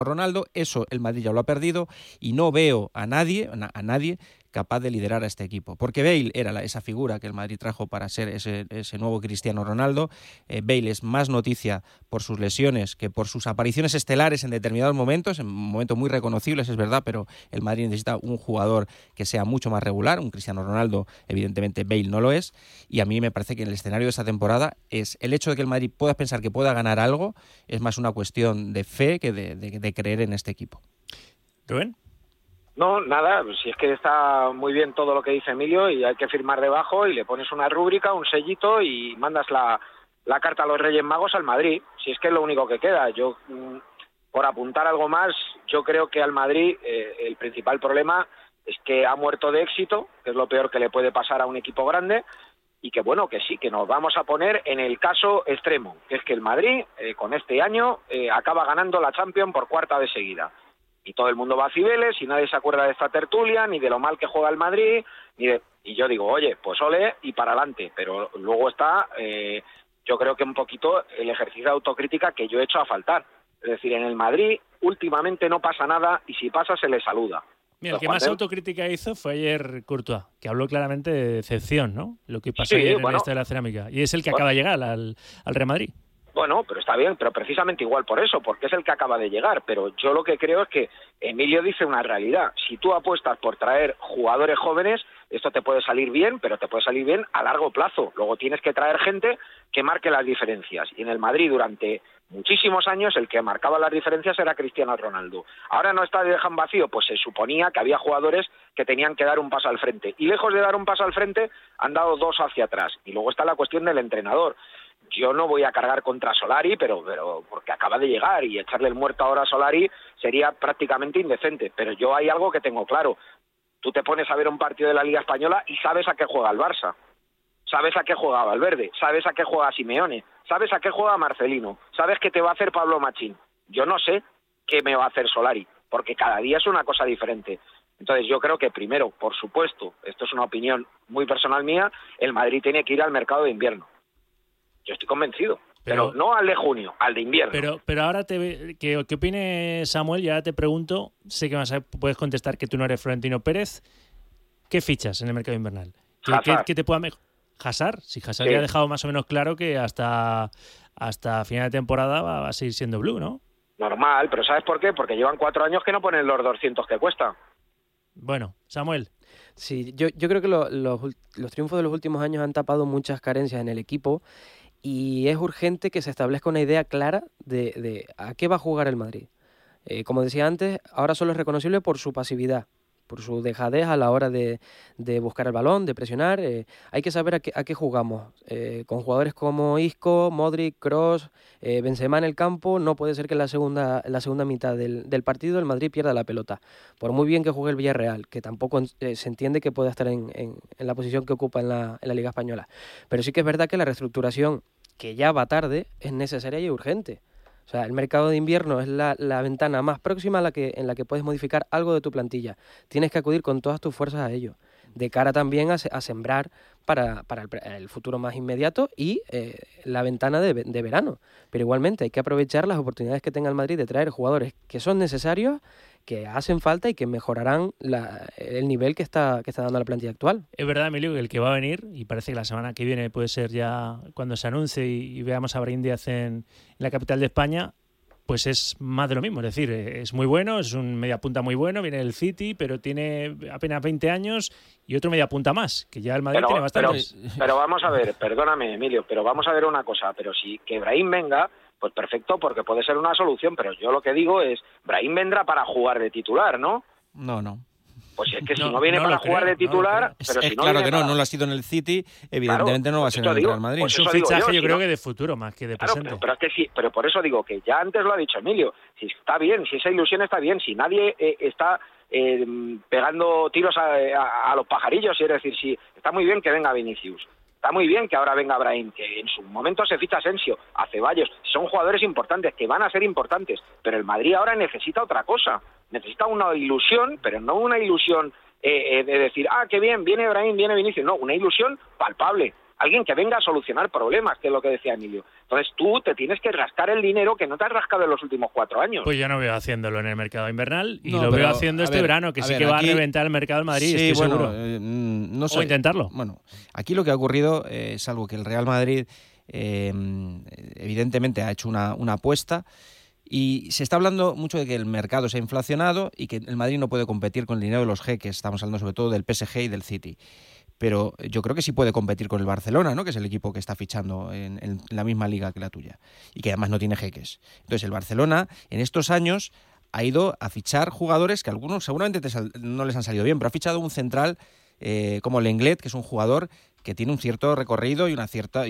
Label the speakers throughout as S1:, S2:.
S1: Ronaldo. Eso el Madrid ya lo ha perdido y no veo a nadie capaz de liderar a este equipo, porque Bale era esa figura que el Madrid trajo para ser ese nuevo Cristiano Ronaldo. Bale es más noticia por sus lesiones que por sus apariciones estelares en determinados momentos, en momentos muy reconocibles, es verdad, pero el Madrid necesita un jugador que sea mucho más regular. Un Cristiano Ronaldo, evidentemente Bale no lo es, y a mí me parece que en el escenario de esta temporada es el hecho de que el Madrid pueda pensar que pueda ganar algo, es más una cuestión de fe que de creer en este equipo.
S2: ¿Rubén?
S3: No, nada, si es que está muy bien todo lo que dice Emilio y hay que firmar debajo y le pones una rúbrica, un sellito y mandas la carta a los Reyes Magos al Madrid, si es que es lo único que queda. Yo, por apuntar algo más, yo creo que al Madrid el principal problema es que ha muerto de éxito, que es lo peor que le puede pasar a un equipo grande, y que bueno, que sí, que nos vamos a poner en el caso extremo, que es que el Madrid con este año acaba ganando la Champions por cuarta vez seguida. Y todo el mundo va a Cibeles y nadie se acuerda de esta tertulia, ni de lo mal que juega el Madrid, y yo digo, oye, pues ole y para adelante. Pero luego está, yo creo que un poquito el ejercicio de autocrítica que yo he hecho a faltar. Es decir, en el Madrid últimamente no pasa nada y si pasa se le saluda.
S2: Mira, el que más autocrítica hizo fue ayer Courtois, que habló claramente de decepción, ¿no? Lo que pasó ayer en el Estadio de la Cerámica. Y es el que acaba de llegar al Real Madrid.
S3: Bueno, pero está bien, pero precisamente igual por eso, porque es el que acaba de llegar. Pero yo lo que creo es que Emilio dice una realidad. Si tú apuestas por traer jugadores jóvenes, esto te puede salir bien, pero te puede salir bien a largo plazo. Luego tienes que traer gente que marque las diferencias. Y en el Madrid durante muchísimos años el que marcaba las diferencias era Cristiano Ronaldo. Ahora no está de dejan vacío, pues se suponía que había jugadores que tenían que dar un paso al frente. Y lejos de dar un paso al frente, han dado dos hacia atrás. Y luego está la cuestión del entrenador. Yo no voy a cargar contra Solari, pero porque acaba de llegar y echarle el muerto ahora a Solari sería prácticamente indecente. Pero yo hay algo que tengo claro. Tú te pones a ver un partido de la Liga Española y sabes a qué juega el Barça. Sabes a qué juega Valverde, sabes a qué juega Simeone, sabes a qué juega Marcelino, sabes qué te va a hacer Pablo Machín. Yo no sé qué me va a hacer Solari, porque cada día es una cosa diferente. Entonces yo creo que primero, por supuesto, esto es una opinión muy personal mía, el Madrid tiene que ir al mercado de invierno. Yo estoy convencido, pero no al de junio, al de invierno.
S2: Pero ahora ¿qué opine Samuel? Y ahora te pregunto, sé que puedes contestar que tú no eres Florentino Pérez. ¿Qué fichas en el mercado invernal? ¿Qué te pueda mejorar? Hazard, si Hazard ya ha dejado más o menos claro que hasta final de temporada va a seguir siendo Blue, ¿no?
S3: Normal, pero ¿sabes por qué? Porque llevan 4 años que no ponen los 200 que cuesta.
S2: Bueno, Samuel.
S4: Sí, yo creo que los triunfos de los últimos años han tapado muchas carencias en el equipo y es urgente que se establezca una idea clara de a qué va a jugar el Madrid. Como decía antes, ahora solo es reconocible por su pasividad, por su dejadez a la hora de buscar el balón, de presionar. Hay que saber a qué jugamos. Con jugadores como Isco, Modric, Kroos, Benzema en el campo, no puede ser que en la segunda mitad del partido el Madrid pierda la pelota. Por muy bien que juegue el Villarreal, que tampoco se entiende que pueda estar en la posición que ocupa en la Liga Española. Pero sí que es verdad que la reestructuración, que ya va tarde, es necesaria y urgente. O sea, el mercado de invierno es la ventana más próxima en la que puedes modificar algo de tu plantilla. Tienes que acudir con todas tus fuerzas a ello, de cara también a sembrar para el futuro más inmediato y la ventana de verano. Pero igualmente hay que aprovechar las oportunidades que tenga el Madrid de traer jugadores que son necesarios, que hacen falta y que mejorarán el nivel que está dando la plantilla actual.
S2: Es verdad, Emilio, que el que va a venir, y parece que la semana que viene puede ser ya cuando se anuncie y veamos a Brahim Díaz en la capital de España, pues es más de lo mismo. Es decir, es muy bueno, es un mediapunta muy bueno, viene del City, pero tiene apenas 20 años y otro mediapunta más, que ya el Madrid tiene bastante.
S3: Pero vamos a ver, perdóname, Emilio, pero vamos a ver una cosa, pero si que Brahim venga, pues perfecto, porque puede ser una solución, pero yo lo que digo es, Brahim vendrá para jugar de titular, ¿no?
S1: No.
S3: Pues es que si no viene para jugar de titular... pero si no
S1: claro que no lo ha sido en el City, evidentemente claro, no va a ser en el Real Madrid.
S2: Pues es un fichaje yo creo que de futuro más que de presente.
S3: Pero es que sí, pero por eso digo que ya antes lo ha dicho Emilio, si está bien, si esa ilusión está bien, si nadie está pegando tiros a los pajarillos, es decir, si está muy bien que venga Vinicius, está muy bien que ahora venga Brahim, que en su momento se ficha Asensio, a Ceballos, son jugadores importantes, que van a ser importantes, pero el Madrid ahora necesita otra cosa, necesita una ilusión, pero no una ilusión de decir, qué bien, viene Brahim, viene Vinicius, no, una ilusión palpable. alguien que venga a solucionar problemas, que es lo que decía Emilio. Entonces tú te tienes que rascar el dinero que no te has rascado en los últimos 4 años.
S2: Pues yo no veo haciéndolo en el mercado invernal y
S1: No,
S2: lo
S1: pero,
S2: veo haciendo este verano, que sí que va a reventar el mercado del Madrid,
S1: sí,
S2: estoy
S1: bueno,
S2: seguro.
S1: No sé.
S2: O intentarlo.
S1: Bueno, aquí lo que ha ocurrido, salvo que el Real Madrid evidentemente ha hecho una apuesta, y se está hablando mucho de que el mercado se ha inflacionado y que el Madrid no puede competir con el dinero de los jeques. Estamos hablando sobre todo del PSG y del City. Pero yo creo que sí puede competir con el Barcelona, ¿no? Que es el equipo que está fichando en la misma liga que la tuya y que además no tiene jeques. Entonces el Barcelona en estos años ha ido a fichar jugadores que algunos seguramente no les han salido bien, pero ha fichado un central como Lenglet, que es un jugador que tiene un cierto recorrido y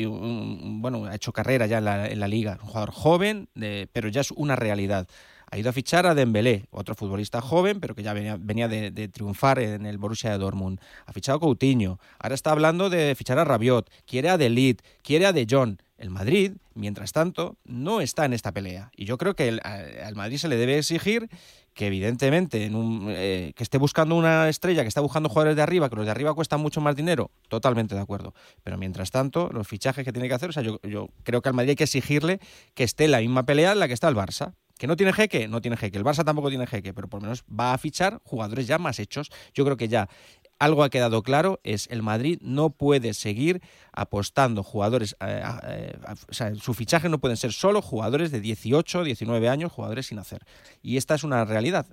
S1: bueno, ha hecho carrera ya en la liga. Un jugador joven, pero ya es una realidad. Ha ido a fichar a Dembélé, otro futbolista joven, pero que ya venía de triunfar en el Borussia de Dortmund. Ha fichado a Coutinho. Ahora está hablando de fichar a Rabiot. Quiere a De Ligt, quiere a De Jong. El Madrid, mientras tanto, no está en esta pelea. Y yo creo que al Madrid se le debe exigir que evidentemente que esté buscando una estrella, que está buscando jugadores de arriba, que los de arriba cuestan mucho más dinero, totalmente de acuerdo. Pero mientras tanto, los fichajes que tiene que hacer, o sea, yo creo que al Madrid hay que exigirle que esté en la misma pelea en la que está el Barça. ¿Que no tiene jeque? No tiene jeque. El Barça tampoco tiene jeque, pero por lo menos va a fichar jugadores ya más hechos. Yo creo que ya algo ha quedado claro, es el Madrid no puede seguir apostando jugadores, o sea, su fichaje no pueden ser solo jugadores de 18, 19 años, jugadores sin hacer. Y esta es una realidad.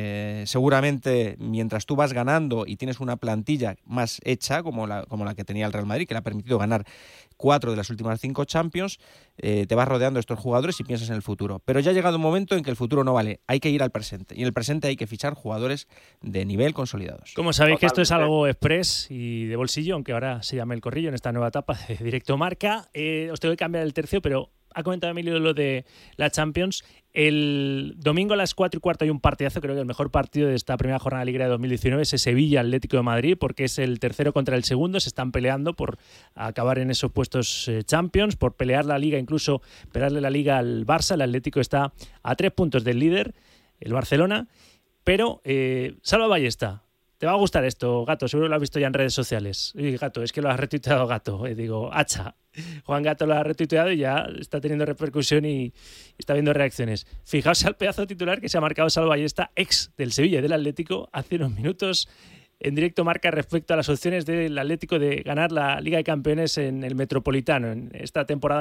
S1: Seguramente mientras tú vas ganando y tienes una plantilla más hecha, como la que tenía el Real Madrid, que le ha permitido ganar 4 de las últimas 5 Champions, te vas rodeando estos jugadores y piensas en el futuro. Pero ya ha llegado un momento en que el futuro no vale, hay que ir al presente. Y en el presente hay que fichar jugadores de nivel consolidados.
S2: Como sabéis que esto es algo express y de bolsillo, aunque ahora se llame El Corrillo en esta nueva etapa de Directo Marca, os tengo que cambiar el tercio, pero ha comentado Emilio lo de la Champions. El domingo a las 4:15 hay un partidazo, creo que el mejor partido de esta primera jornada de Liga de 2019 es Sevilla Atlético de Madrid, porque es el tercero contra el segundo, se están peleando por acabar en esos puestos Champions, por pelear la Liga, incluso pelearle la Liga al Barça. El Atlético está a 3 puntos del líder, el Barcelona, pero Salva Ballesta. Te va a gustar esto, Gato, seguro lo has visto ya en redes sociales. Y Gato, es que lo has retuiteado, Gato. Digo, hacha. Juan Gato lo ha retuiteado y ya está teniendo repercusión y está viendo reacciones. Fijaos al pedazo titular que se ha marcado Salva Ballesta, ex del Sevilla y del Atlético, hace unos minutos en Directo Marca respecto a las opciones del Atlético de ganar la Liga de Campeones en el Metropolitano, en esta temporada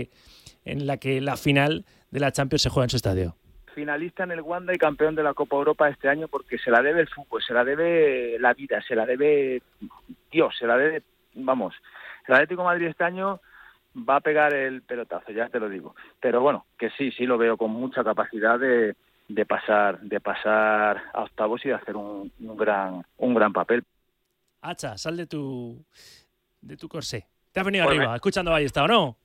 S2: en la que la final de la Champions se juega en su estadio.
S5: Finalista en el Wanda y campeón de la Copa Europa este año, porque se la debe el fútbol, se la debe la vida, se la debe Dios, se la debe, vamos, el Atlético de Madrid este año va a pegar el pelotazo, ya te lo digo, pero bueno, que sí lo veo con mucha capacidad de pasar a octavos y de hacer un gran papel.
S2: Hacha, sal de tu corsé. ¿Te has venido arriba escuchando Ballesta o no?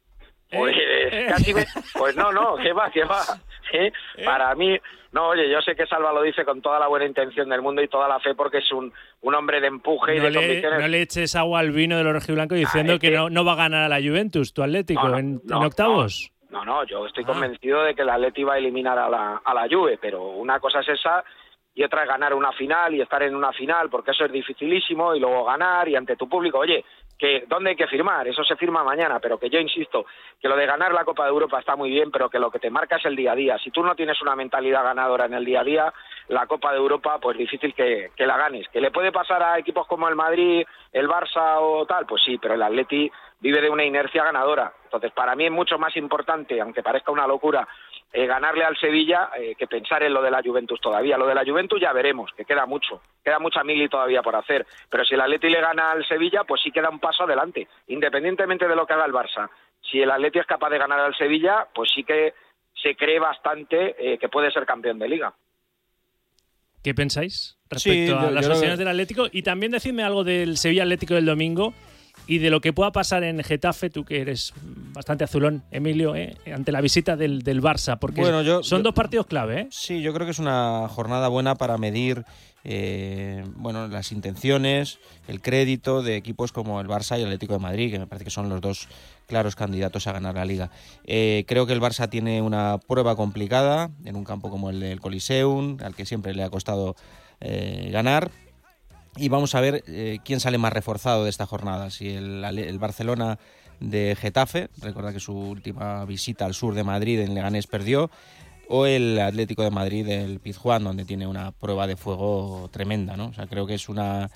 S3: Pues no, ¿qué va? Para mí, no, oye, yo sé que Salva lo dice con toda la buena intención del mundo y toda la fe, porque es un hombre de empuje y de convicciones.
S2: No le eches agua al vino de los rojiblancos diciendo que no va a ganar a la Juventus, tu Atlético, en octavos.
S3: No, yo estoy convencido de que el Atleti va a eliminar a la Juve, pero una cosa es esa y otra es ganar una final y estar en una final, porque eso es dificilísimo, y luego ganar y ante tu público, oye, que ¿dónde hay que firmar? Eso se firma mañana, pero que yo insisto, que lo de ganar la Copa de Europa está muy bien, pero que lo que te marca es el día a día. Si tú no tienes una mentalidad ganadora en el día a día, la Copa de Europa, pues difícil que la ganes. ¿Que le puede pasar a equipos como el Madrid, el Barça o tal? Pues sí, pero el Atleti vive de una inercia ganadora. Entonces, para mí es mucho más importante, aunque parezca una locura, ganarle al Sevilla que pensar en lo de la Juventus todavía. Lo de la Juventus ya veremos, que queda mucha mili todavía por hacer, pero si el Atleti le gana al Sevilla, pues sí queda un paso adelante, independientemente de lo que haga el Barça. Si el Atleti es capaz de ganar al Sevilla, pues sí que se cree bastante que puede ser campeón de Liga.
S2: ¿Qué pensáis respecto a las opciones del Atlético? Y también decidme algo del Sevilla Atlético del domingo y de lo que pueda pasar en Getafe, tú que eres bastante azulón, Emilio, ante la visita del Barça, porque son dos partidos clave.
S1: Sí, yo creo que es una jornada buena para medir las intenciones, el crédito de equipos como el Barça y el Atlético de Madrid, que me parece que son los dos claros candidatos a ganar la Liga. Creo que el Barça tiene una prueba complicada en un campo como el del Coliseum, al que siempre le ha costado ganar. y vamos a ver quién sale más reforzado de esta jornada, si el Barcelona de Getafe, recuerda que su última visita al sur de Madrid en Leganés perdió, o el Atlético de Madrid del Pizjuán, donde tiene una prueba de fuego tremenda, ¿no? O sea, creo que es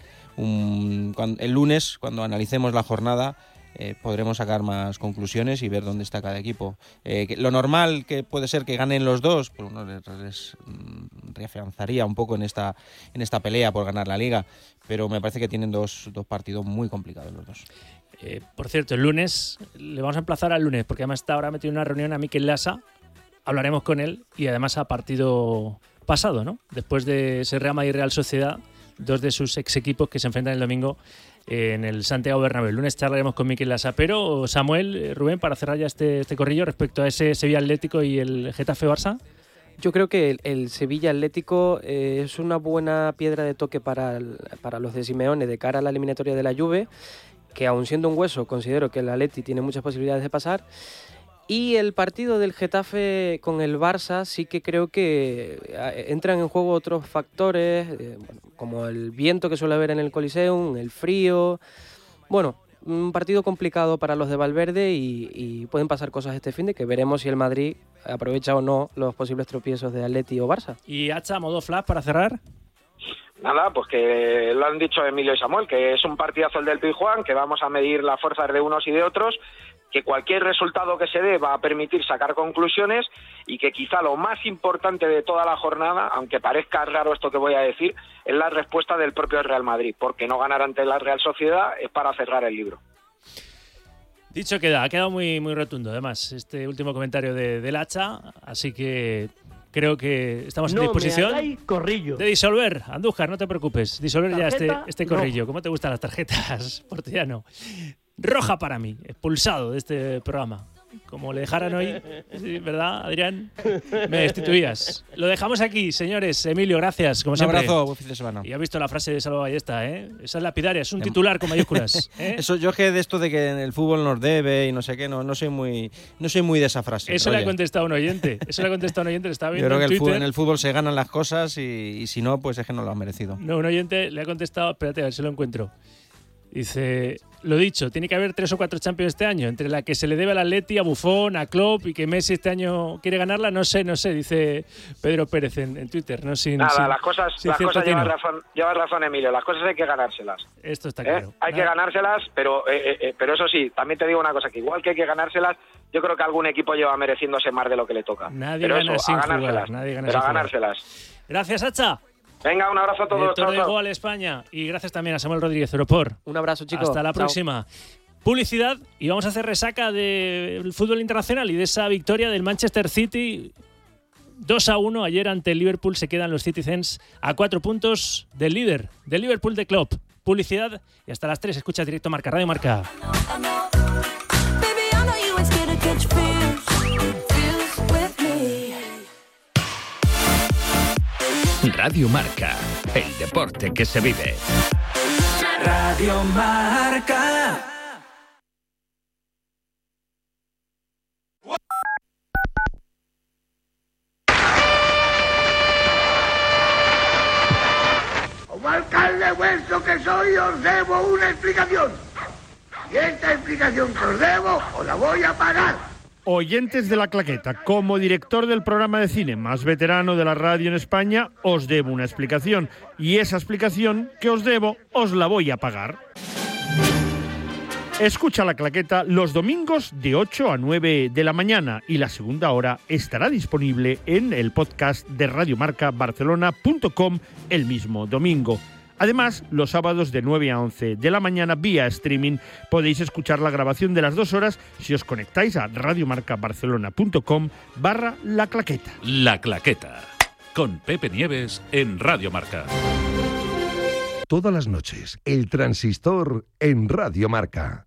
S1: el lunes, cuando analicemos la jornada, podremos sacar más conclusiones y ver dónde está cada equipo. Lo normal que puede ser que ganen los dos, pues uno les reafianzaría un poco en esta pelea por ganar la Liga, pero me parece que tienen dos partidos muy complicados los dos.
S2: Por cierto, el lunes, le vamos a emplazar al lunes, porque además está ahora metido en una reunión a Mikel Lasa, hablaremos con él, y además a partido pasado, ¿no? Después de ese Real Madrid y Real Sociedad, dos de sus ex equipos que se enfrentan el domingo en el Santiago Bernabéu. El lunes charlaremos con Mikel Lasa. Pero, Samuel, Rubén, para cerrar ya este corrillo respecto a ese Sevilla Atlético y el Getafe Barça.
S4: Yo creo que el Sevilla Atlético es una buena piedra de toque para los de Simeone de cara a la eliminatoria de la Juve, que aun siendo un hueso considero que el Atleti tiene muchas posibilidades de pasar. Y el partido del Getafe con el Barça sí que creo que entran en juego otros factores, como el viento que suele haber en el Coliseum, el frío. Bueno, un partido complicado para los de Valverde y pueden pasar cosas este fin de que veremos si el Madrid aprovecha o no los posibles tropiezos de Atleti o Barça.
S2: Y Hacha, modo flash para cerrar.
S3: Nada, pues que lo han dicho Emilio y Samuel, que es un partidazo el del Pizjuán, que vamos a medir las fuerzas de unos y de otros, que cualquier resultado que se dé va a permitir sacar conclusiones y que quizá lo más importante de toda la jornada, aunque parezca raro esto que voy a decir, es la respuesta del propio Real Madrid, porque no ganar ante la Real Sociedad es para cerrar el libro.
S2: Dicho queda, ha quedado muy, muy rotundo además este último comentario del Hacha, así que creo que estamos en disposición de disolver. Andújar, no te preocupes, disolver ya este corrillo. No. ¿Cómo te gustan las tarjetas, Portellano? Roja para mí, expulsado de este programa. Como le dejaran hoy, ¿sí, verdad, Adrián? Me destituías. Lo dejamos aquí, señores. Emilio, gracias, como siempre.
S1: Un abrazo, buen fin de semana.
S2: Y has visto la frase de Salva Ballesta, ¿eh? Esa es lapidaria, es un titular con mayúsculas. ¿Eh?
S1: Eso, yo que de esto de que en el fútbol nos debe y no sé qué, no soy muy de esa frase.
S2: Eso le ha contestado un oyente. Le estaba viendo
S1: yo creo que
S2: Twitter.
S1: En el fútbol se ganan las cosas y si no, pues es que no lo han merecido.
S2: No, un oyente le ha contestado, espérate, a ver si lo encuentro. Dice, lo dicho, tiene que haber 3 o 4 Champions este año, entre la que se le debe al Atleti, a Buffon, a Klopp y que Messi este año quiere ganarla, no sé, dice Pedro Pérez en Twitter. Las
S3: cosas lleva razón Emilio, las cosas hay que ganárselas.
S2: Esto está claro.
S3: Hay que ganárselas, pero eso sí, también te digo una cosa, que igual que hay que ganárselas, yo creo que algún equipo lleva mereciéndose más de lo que le toca.
S2: Nadie gana sin jugar.
S3: Pero a ganárselas.
S2: Gracias, Hacha.
S3: Venga, un abrazo a todos.
S2: Director de Gol España. Y gracias también a Samuel Rodríguez, Europor.
S4: Un abrazo, chicos.
S2: Hasta la próxima. Publicidad y vamos a hacer resaca del fútbol internacional y de esa victoria del Manchester City 2-1 ayer ante el Liverpool. Se quedan los Citizens a 4 puntos del líder, del Liverpool de Klopp. Publicidad y hasta las 3 escuchas directo Marca, Radio Marca.
S6: Radio Marca, el deporte que se vive.
S7: Radio Marca.
S8: Como alcalde vuestro que soy, os debo una explicación. Y esta explicación que os debo, os la voy a pagar.
S9: Oyentes de La Claqueta, como director del programa de cine más veterano de la radio en España, os debo una explicación. Y esa explicación que os debo, os la voy a pagar. Escucha La Claqueta los domingos de 8 a 9 de la mañana y la segunda hora estará disponible en el podcast de radiomarcabarcelona.com el mismo domingo. Además, los sábados de 9 a 11 de la mañana vía streaming podéis escuchar la grabación de las 2 horas si os conectáis a radiomarcabarcelona.com/La Claqueta.
S6: La Claqueta, con Pepe Nieves en Radio Marca.
S10: Todas las noches, El Transistor en Radio Marca.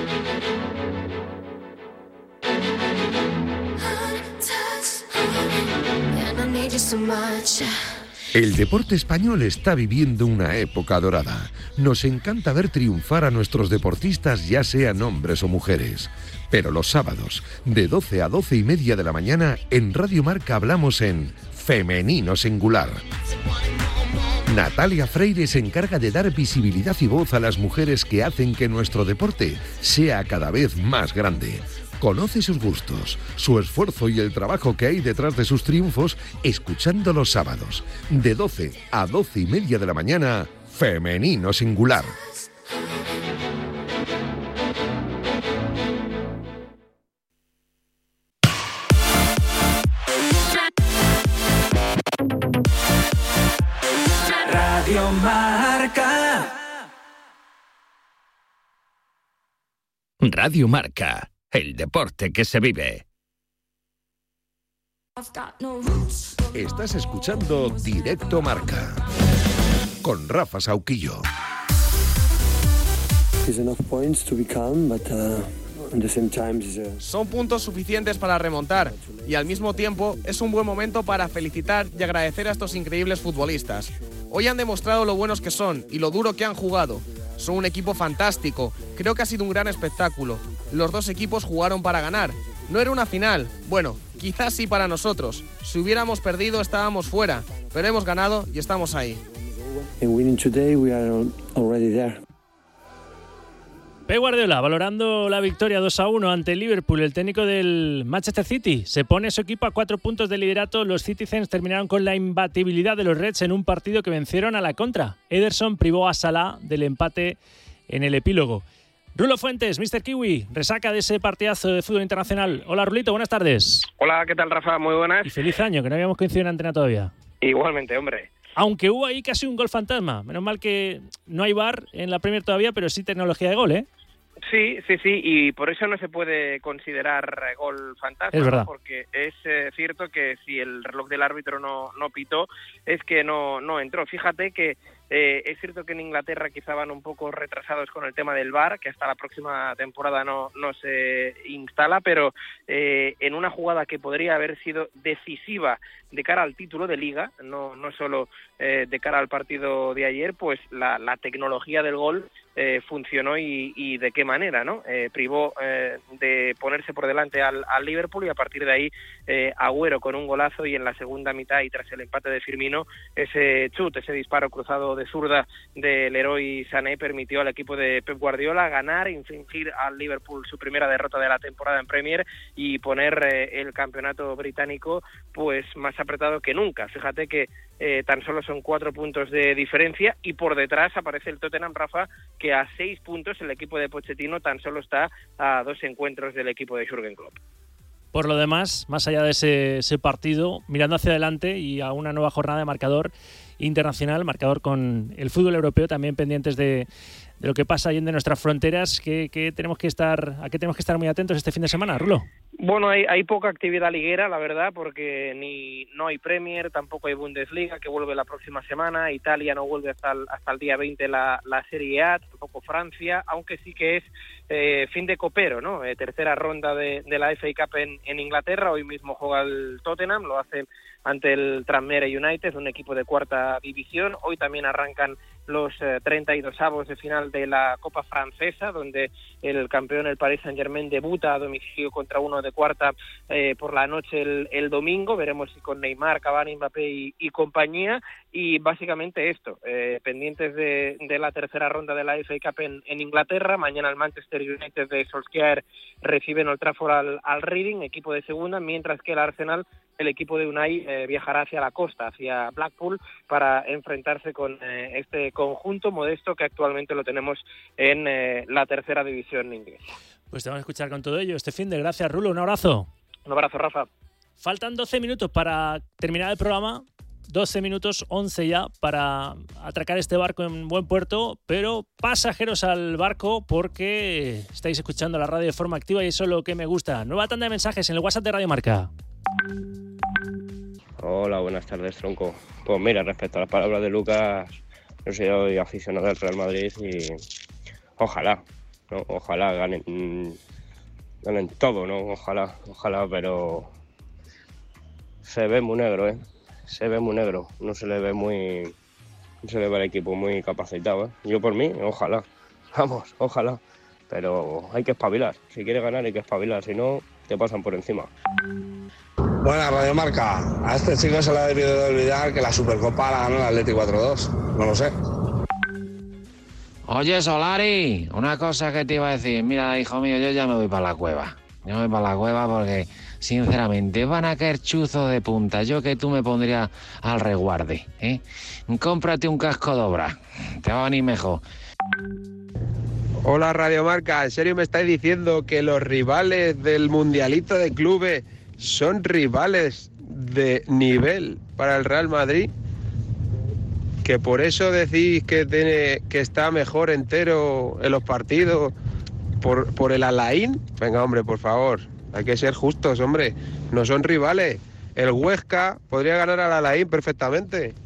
S10: El deporte español está viviendo una época dorada. Nos encanta ver triunfar a nuestros deportistas, ya sean hombres o mujeres. Pero los sábados, de 12 a 12 y media de la mañana, en Radio Marca hablamos en Femenino Singular. Natalia Freire se encarga de dar visibilidad y voz a las mujeres que hacen que nuestro deporte sea cada vez más grande. Conoce sus gustos, su esfuerzo y el trabajo que hay detrás de sus triunfos escuchando los sábados, de 12 a 12 y media de la mañana, Femenino Singular.
S7: Radio Marca.
S11: Radio Marca, el deporte que se vive.
S10: Estás escuchando Directo Marca con Rafa Sauquillo.
S12: Son puntos suficientes para remontar y al mismo tiempo es un buen momento para felicitar y agradecer a estos increíbles futbolistas. Hoy han demostrado lo buenos que son y lo duro que han jugado. Son un equipo fantástico, creo que ha sido un gran espectáculo. Los dos equipos jugaron para ganar. No era una final, bueno, quizás sí para nosotros. Si hubiéramos perdido estábamos fuera, pero hemos ganado y estamos ahí.
S2: Pep Guardiola valorando la victoria 2-1 ante el Liverpool. El técnico del Manchester City se pone su equipo a 4 puntos de liderato. Los Citizens terminaron con la imbatibilidad de los Reds en un partido que vencieron a la contra. Ederson privó a Salah del empate en el epílogo. Rulo Fuentes, Mr. Kiwi, resaca de ese partidazo de fútbol internacional. Hola Rulito, buenas tardes.
S13: Hola, ¿qué tal Rafa? Muy buenas.
S2: Y feliz año, que no habíamos coincidido en antena todavía.
S13: Igualmente, hombre.
S2: Aunque hubo ahí casi un gol fantasma. Menos mal que no hay VAR en la Premier todavía, pero sí tecnología de gol, ¿eh?
S13: Sí, y por eso no se puede considerar gol fantasma,
S2: es verdad.
S13: ¿no? Porque es cierto que si el reloj del árbitro no pitó, es que no entró. Fíjate que es cierto que en Inglaterra quizá van un poco retrasados con el tema del VAR, que hasta la próxima temporada no se instala, pero en una jugada que podría haber sido decisiva de cara al título de Liga, no solo de cara al partido de ayer, pues la tecnología del gol funcionó y de qué manera, ¿no? Privó de ponerse por delante al Liverpool y a partir de ahí Agüero con un golazo y en la segunda mitad y tras el empate de Firmino ese disparo cruzado de zurda del Leroy Sané permitió al equipo de Pep Guardiola ganar, infligir al Liverpool su primera derrota de la temporada en Premier y poner el campeonato británico pues más apretado que nunca. Fíjate que tan solo son 4 puntos de diferencia y por detrás aparece el Tottenham, Rafa, que a 6 puntos el equipo de Pochettino tan solo está a 2 encuentros del equipo de Jürgen Klopp.
S2: Por lo demás, más allá de ese partido, mirando hacia adelante y a una nueva jornada de marcador internacional, marcador con el fútbol europeo, también pendientes de lo que pasa allí en nuestras fronteras, ¿a qué tenemos que estar muy atentos este fin de semana, Rulo?
S13: Bueno, hay poca actividad liguera, la verdad, porque no hay Premier, tampoco hay Bundesliga, que vuelve la próxima semana, Italia no vuelve hasta el día 20 la Serie A, tampoco Francia, aunque sí que es fin de copero, ¿no? Tercera ronda de la FA Cup en Inglaterra, hoy mismo juega el Tottenham, lo hace ante el Tranmere United, un equipo de cuarta división. Hoy también arrancan los 32avos de final de la Copa Francesa, donde el campeón, el Paris Saint-Germain, debuta a domicilio contra uno de cuarta por la noche el domingo. Veremos si con Neymar, Cavani, Mbappé y compañía. Y básicamente esto, pendientes de la tercera ronda de la FA Cup en Inglaterra. Mañana el Manchester United de Solskjaer recibe en Old Trafford al Reading, equipo de segunda, mientras que el Arsenal, el equipo de Unai, viajará hacia la costa, hacia Blackpool, para enfrentarse con este conjunto modesto que actualmente lo tenemos en la tercera división inglesa.
S2: Pues te vamos a escuchar con todo ello este fin de. Gracias, Rulo. Un abrazo.
S13: Un abrazo, Rafa.
S2: Faltan 12 minutos para terminar el programa. 12 minutos, 11 ya, para atracar este barco en buen puerto, pero pasajeros al barco porque estáis escuchando la radio de forma activa y eso es lo que me gusta. Nueva tanda de mensajes en el WhatsApp de Radio Marca.
S14: Hola, buenas tardes, tronco. Pues mira, respecto a las palabras de Lucas, yo soy aficionado al Real Madrid y ojalá, ¿no? Ojalá ganen todo, ¿no? Ojalá, pero se ve muy negro, ¿eh? Se ve muy negro, no se le ve al equipo muy capacitado, ¿eh? Yo por mí, ojalá, vamos, ojalá, pero hay que espabilar, si quieres ganar hay que espabilar, si no, te pasan por encima.
S15: Buena Radio Marca. A este chico se le ha debido de olvidar que la Supercopa la ganó el Atleti 4-2. No lo sé.
S16: Oye, Solari, una cosa que te iba a decir. Mira, hijo mío, yo ya me voy para la cueva. Yo me voy para la cueva porque, sinceramente, van a caer chuzos de punta. Yo que tú me pondría al resguarde, ¿eh? Cómprate un casco de obra. Te va a venir mejor.
S17: Hola, Radio Marca. ¿En serio me estáis diciendo que los rivales del Mundialito de Clubes son rivales de nivel para el Real Madrid? ¿Que por eso decís que está mejor entero en los partidos por el Alain? Venga, hombre, por favor, hay que ser justos, hombre. No son rivales. El Huesca podría ganar al Alain perfectamente.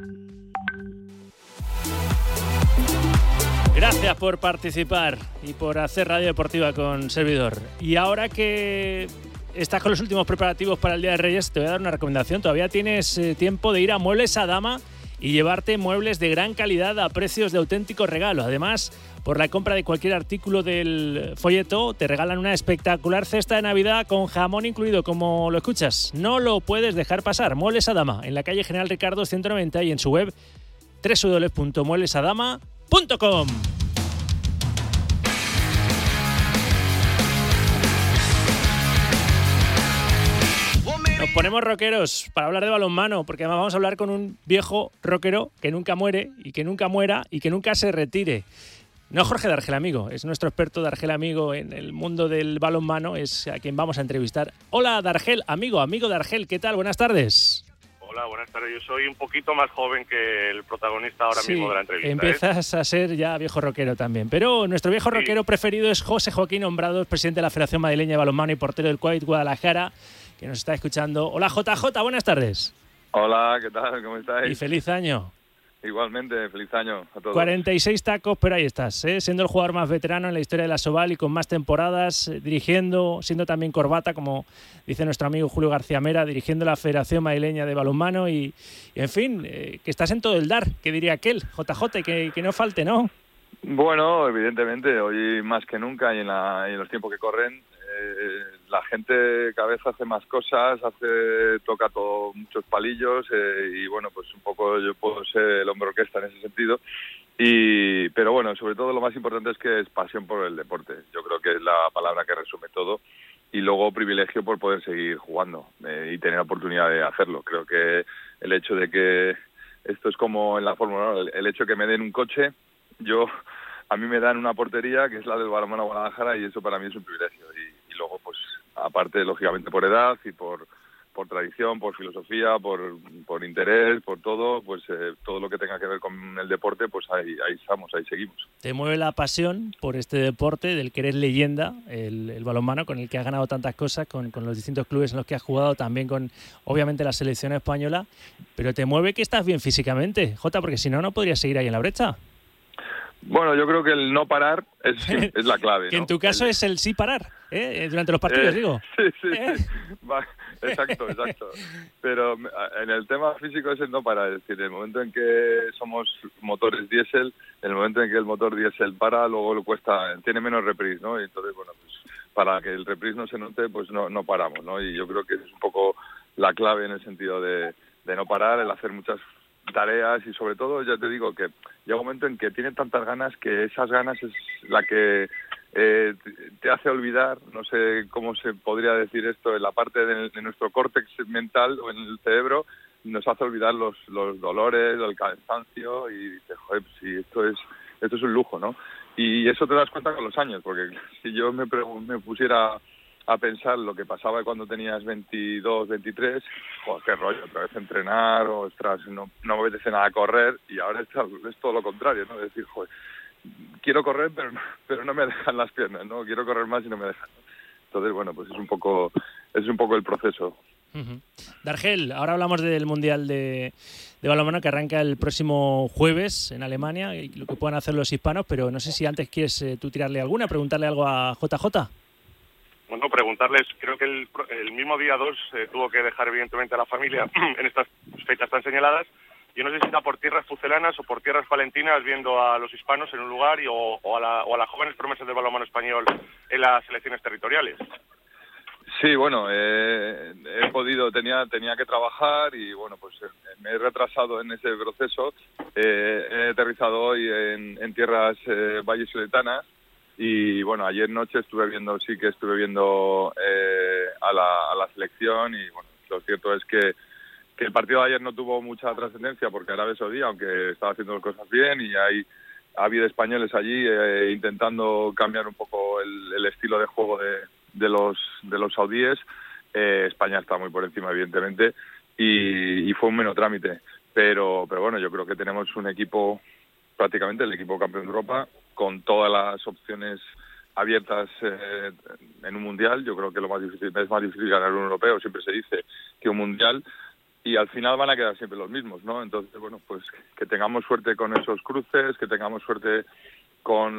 S2: Gracias por participar y por hacer radio deportiva con servidor. Y ahora que estás con los últimos preparativos para el Día de Reyes, te voy a dar una recomendación. Todavía tienes tiempo de ir a Muebles a Dama y llevarte muebles de gran calidad a precios de auténtico regalo. Además, por la compra de cualquier artículo del folleto, te regalan una espectacular cesta de Navidad con jamón incluido, como lo escuchas. No lo puedes dejar pasar. Muebles a Dama, en la calle General Ricardo 190 y en su web www.mueblesadama.com. Nos ponemos rockeros para hablar de balonmano, porque además vamos a hablar con un viejo rockero que nunca muere y que nunca muera y que nunca se retire. No Jorge de Argel Amigo, es nuestro experto de Argel Amigo en el mundo del balonmano, es a quien vamos a entrevistar. Hola, Dargel Amigo, amigo de Argel, ¿qué tal? Buenas tardes.
S18: Hola, buenas tardes. Yo soy un poquito más joven que el protagonista ahora mismo de la entrevista.
S2: Empiezas a ser ya viejo rockero también. Pero nuestro viejo rockero preferido es José Joaquín Hombrados, presidente de la Federación Madrileña de Balonmano y portero del Cuadit Guadalajara, que nos está escuchando. Hola, JJ, buenas tardes.
S19: Hola, ¿qué tal? ¿Cómo estáis?
S2: Y feliz año.
S19: Igualmente, feliz año a todos.
S2: 46 tacos, pero ahí estás, ¿eh? Siendo el jugador más veterano en la historia de la Soval y con más temporadas, dirigiendo, siendo también corbata, como dice nuestro amigo Julio García Mera, dirigiendo la Federación Madrileña de Balonmano y en fin, que estás en todo el dar, que diría aquel, JJ, que no falte, ¿no?
S19: Bueno, evidentemente, hoy más que nunca y en los tiempos que corren, la gente cada vez hace más cosas, toca muchos palillos y bueno, pues un poco yo puedo ser el hombre orquesta en ese sentido. Pero bueno, sobre todo lo más importante es que es pasión por el deporte. Yo creo que es la palabra que resume todo. Y luego privilegio por poder seguir jugando y tener la oportunidad de hacerlo. Creo que el hecho de que esto es como en la Fórmula 1, el hecho de que me den un coche, a mí me dan una portería que es la del Balonmano Guadalajara y eso para mí es un privilegio. Y luego, pues, aparte, lógicamente, por edad y por tradición, por filosofía, por interés, por todo, pues todo lo que tenga que ver con el deporte, pues ahí estamos, ahí seguimos.
S2: Te mueve la pasión por este deporte del que eres leyenda, el balonmano, con el que has ganado tantas cosas, con los distintos clubes en los que has jugado, también con, obviamente, la selección española, pero te mueve que estás bien físicamente, Jota, porque si no, no podrías seguir ahí en la brecha.
S19: Bueno, yo creo que el no parar es la clave, ¿no?
S2: Que en tu caso es el sí parar, durante los partidos, digo.
S19: Sí. Exacto. Pero en el tema físico es el no parar. Es decir, en el momento en que somos motores diésel, en el momento en que el motor diésel para, luego tiene menos reprise, ¿no? Y entonces, bueno, pues para que el reprise no se note, pues no paramos, ¿no? Y yo creo que es un poco la clave en el sentido de no parar, el hacer muchas tareas y sobre todo, ya te digo, que llega un momento en que tiene tantas ganas que esas ganas es la que te hace olvidar, no sé cómo se podría decir esto, en la parte de nuestro córtex mental o en el cerebro, nos hace olvidar los dolores, el cansancio y dices, joder, sí, esto es un lujo, ¿no? Y eso te das cuenta con los años, porque si yo me pusiera a pensar lo que pasaba cuando tenías 22, 23, joder, qué rollo, otra vez entrenar, o ostras, no me apetece nada correr, y ahora es todo lo contrario, ¿no? Es decir, joder, quiero correr, pero no me dejan las piernas, ¿no? Quiero correr más y no me dejan. Entonces, bueno, pues es un poco el proceso.
S2: Uh-huh. Dargel, ahora hablamos del Mundial de balonmano que arranca el próximo jueves en Alemania, y lo que puedan hacer los hispanos, pero no sé si antes quieres tú tirarle alguna, preguntarle algo a JJ.
S18: Bueno, preguntarles, creo que el mismo día 2 tuvo que dejar evidentemente a la familia en estas fechas tan señaladas. Yo no sé si está por tierras pucelanas o por tierras palentinas viendo a los hispanos en un lugar o a las jóvenes promesas del balonmano español en las selecciones territoriales.
S19: Sí, bueno, he podido, tenía que trabajar y bueno, pues me he retrasado en ese proceso. He aterrizado hoy en tierras vallisoletanas y bueno, ayer noche estuve viendo a la selección y bueno, lo cierto es que el partido de ayer no tuvo mucha trascendencia porque Arabia Saudí, aunque estaba haciendo cosas bien y ha habido españoles allí intentando cambiar un poco el estilo de juego de los saudíes, España está muy por encima evidentemente y fue un mero trámite, pero bueno, yo creo que tenemos un equipo, prácticamente el equipo campeón de Europa, con todas las opciones abiertas en un mundial. Yo creo que es más difícil ganar un europeo, siempre se dice, que un mundial, y al final van a quedar siempre los mismos, ¿no? Entonces, bueno, pues que tengamos suerte con esos cruces, que tengamos suerte con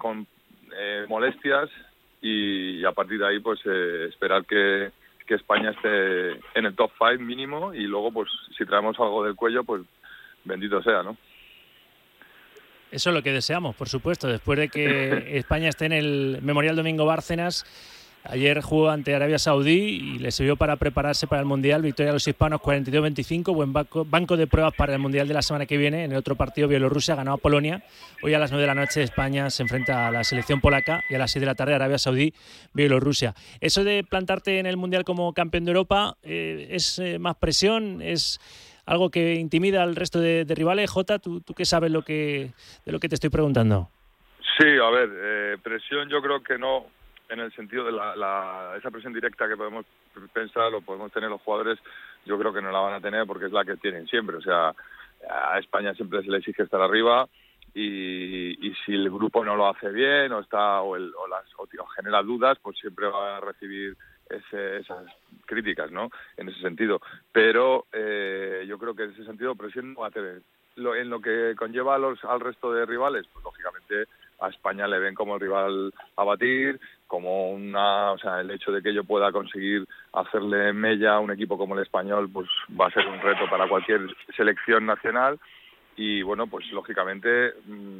S19: molestias y a partir de ahí pues esperar que España esté en el top 5 mínimo y luego pues si traemos algo del cuello pues bendito sea, ¿no?
S2: Eso es lo que deseamos, por supuesto, después de que España esté en el Memorial Domingo Bárcenas. Ayer jugó ante Arabia Saudí y le sirvió para prepararse para el Mundial. Victoria de los hispanos 42-25, buen banco de pruebas para el Mundial de la semana que viene. En el otro partido Bielorrusia ganó a Polonia. Hoy a las 9 de la noche España se enfrenta a la selección polaca y a las 6 de la tarde Arabia Saudí, Bielorrusia. Eso de plantarte en el Mundial como campeón de Europa, ¿es más presión? ¿Es algo que intimida al resto de rivales? Jota, ¿tú qué sabes de lo que te estoy preguntando?
S19: Sí, a ver, presión yo creo que no, en el sentido de esa presión directa que podemos pensar o podemos tener los jugadores, yo creo que no la van a tener porque es la que tienen siempre. O sea, a España siempre se le exige estar arriba y si el grupo no lo hace bien o genera dudas, pues siempre va a recibir esas críticas, ¿no? En ese sentido. Pero yo creo que en ese sentido presión no va a tener. En lo que conlleva al resto de rivales, pues lógicamente a España le ven como el rival a batir, como el hecho de que yo pueda conseguir hacerle mella a un equipo como el español, pues va a ser un reto para cualquier selección nacional. Y bueno, pues lógicamente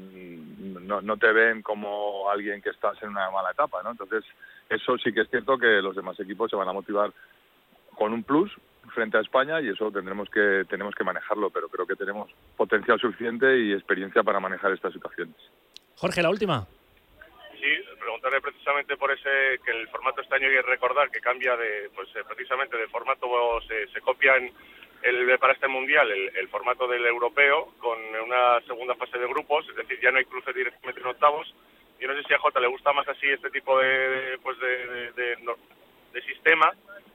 S19: no te ven como alguien que estás en una mala etapa, ¿no? Entonces, eso sí que es cierto que los demás equipos se van a motivar con un plus frente a España y eso tenemos que manejarlo, pero creo que tenemos potencial suficiente y experiencia para manejar estas situaciones.
S2: Jorge, la última.
S18: Sí, preguntarle precisamente por ese, que el formato este año hay que recordar que cambia precisamente de formato, se copian para este mundial el formato del europeo con una segunda fase de grupos, es decir, ya no hay cruces directamente en octavos. Yo no sé si a Jota le gusta más así este tipo de sistema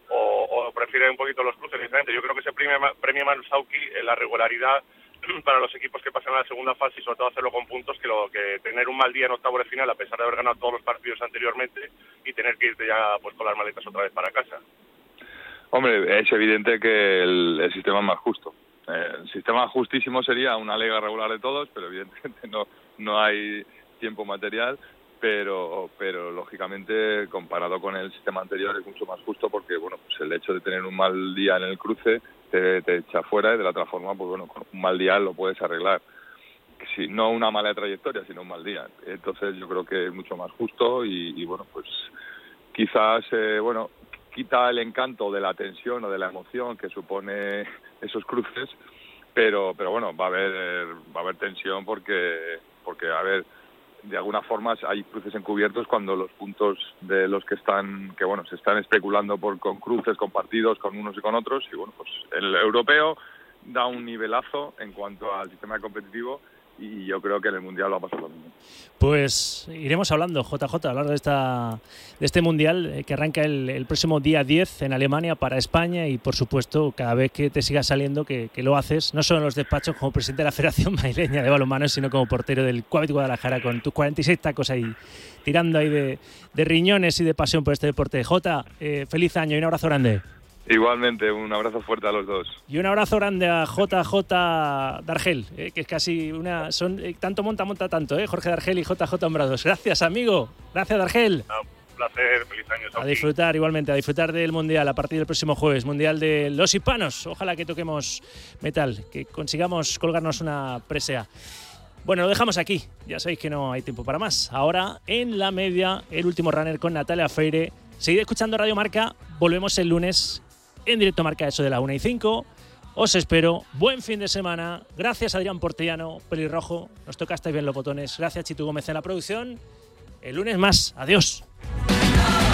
S18: o prefiere un poquito los cruces diferentes. Yo creo que se premia más Sauki en la regularidad para los equipos que pasan a la segunda fase y sobre todo hacerlo con puntos que tener un mal día en octavo de final a pesar de haber ganado todos los partidos anteriormente y tener que irte ya pues con las maletas otra vez para casa.
S19: Hombre, es evidente que el sistema es más justo. El sistema justísimo sería una liga regular de todos, pero evidentemente no hay tiempo material, pero lógicamente comparado con el sistema anterior es mucho más justo porque bueno, pues el hecho de tener un mal día en el cruce te echa fuera y de la otra forma, pues bueno, con un mal día lo puedes arreglar. Si no una mala trayectoria, sino un mal día. Entonces yo creo que es mucho más justo y bueno, pues quizás quita el encanto de la tensión o de la emoción que supone esos cruces, pero bueno, va a haber tensión porque a ver, de alguna forma hay cruces encubiertos cuando los puntos de los que se están especulando con cruces, con partidos, con unos y con otros, y bueno, pues el europeo da un nivelazo en cuanto al sistema competitivo y yo creo que en el Mundial va a pasar lo mismo.
S2: Pues iremos hablando, JJ, a lo largo de este Mundial que arranca el próximo día 10 en Alemania para España y, por supuesto, cada vez que te siga saliendo, que lo haces, no solo en los despachos como presidente de la Federación Madrileña de Balonmano, sino como portero del Cuavit Guadalajara con tus 46 tacos ahí, tirando ahí de riñones y de pasión por este deporte. Jota, feliz año y un abrazo grande.
S19: Igualmente, un abrazo fuerte a los dos.
S2: Y un abrazo grande a JJ Dargel, que es casi tanto monta tanto, Jorge Dargel y JJ Hombrados. Gracias, amigo. Gracias, Dargel.
S18: Un placer, feliz año.
S2: A disfrutar igualmente, a disfrutar del Mundial a partir del próximo jueves, Mundial de los Hispanos. Ojalá que toquemos metal, que consigamos colgarnos una presea. Bueno, lo dejamos aquí. Ya sabéis que no hay tiempo para más. Ahora, en la media, el último runner con Natalia Freire. Seguid escuchando Radio Marca. Volvemos el lunes en directo Marca, eso de la 1:05. Os espero. Buen fin de semana. Gracias, Adrián Portellano, pelirrojo. Nos tocasteis bien los botones. Gracias, Chitu Gómez en la producción. El lunes más. Adiós.